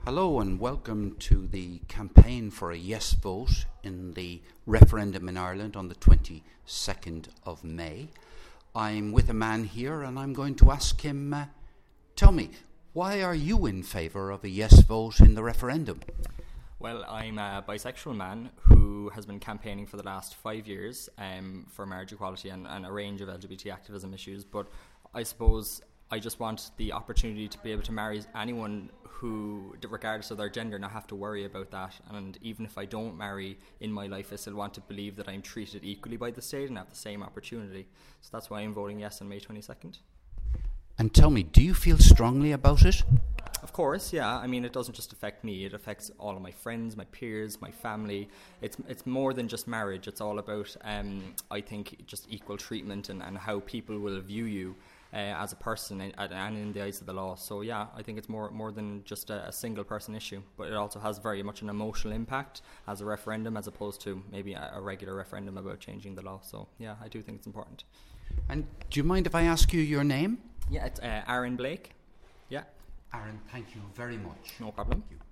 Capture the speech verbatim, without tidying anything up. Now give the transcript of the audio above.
Hello and welcome to the campaign for a yes vote in the referendum in Ireland on the twenty-second of May. I'm with a man here and I'm going to ask him, uh, tell me, why are you in favour of a yes vote in the referendum? Well, I'm a bisexual man who has been campaigning for the last five years um, for marriage equality and, and a range of L G B T activism issues, but I suppose I just want the opportunity to be able to marry anyone who, regardless of their gender, not have to worry about that. And even if I don't marry in my life, I still want to believe that I'm treated equally by the state and have the same opportunity. So that's why I'm voting yes on May twenty-second. And tell me, do you feel strongly about it? Of course, yeah. I mean, it doesn't just affect me. It affects all of my friends, my peers, my family. It's it's more than just marriage. It's all about, um, I think, just equal treatment and, and how people will view you uh, as a person and, and in the eyes of the law. So, yeah, I think it's more more than just a, a single person issue. But it also has very much an emotional impact as a referendum as opposed to maybe a, a regular referendum about changing the law. So, yeah, I do think it's important. And do you mind if I ask you your name? Yeah, it's uh, Aaron Blake. Yeah. Aaron, thank you very much. No problem. Thank you.